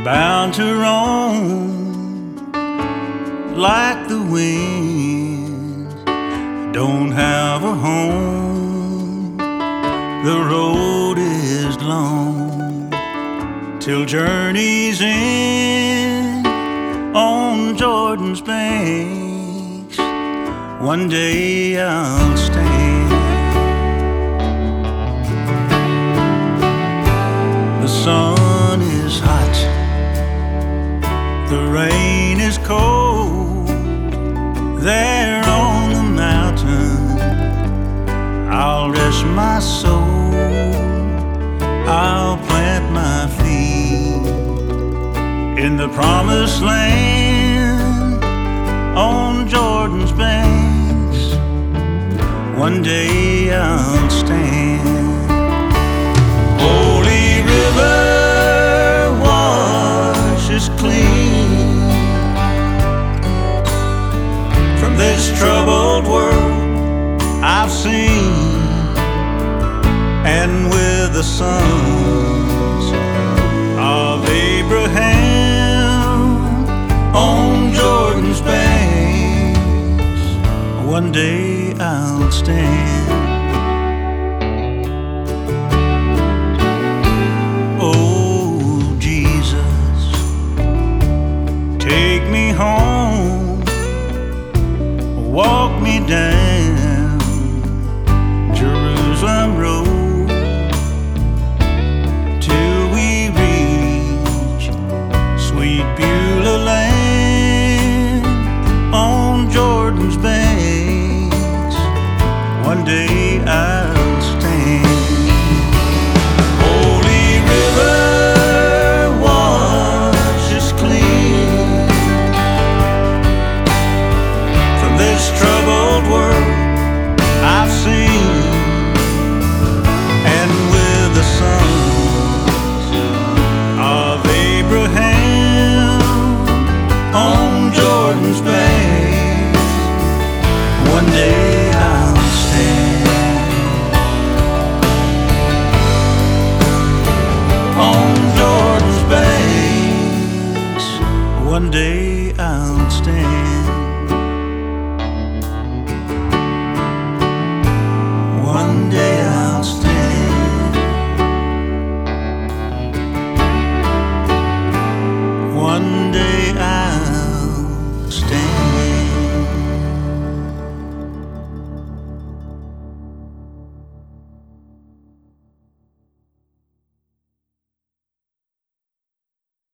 bound to roam like the wind. Don't have a home, the road is long till journey's end on Jordan's banks. One day I'll stand. The sun is hot, the rain is cold. There on the mountain I'll rest my soul. I'll plant my feet in the promised land on Jordan's banks. One day I'll stand.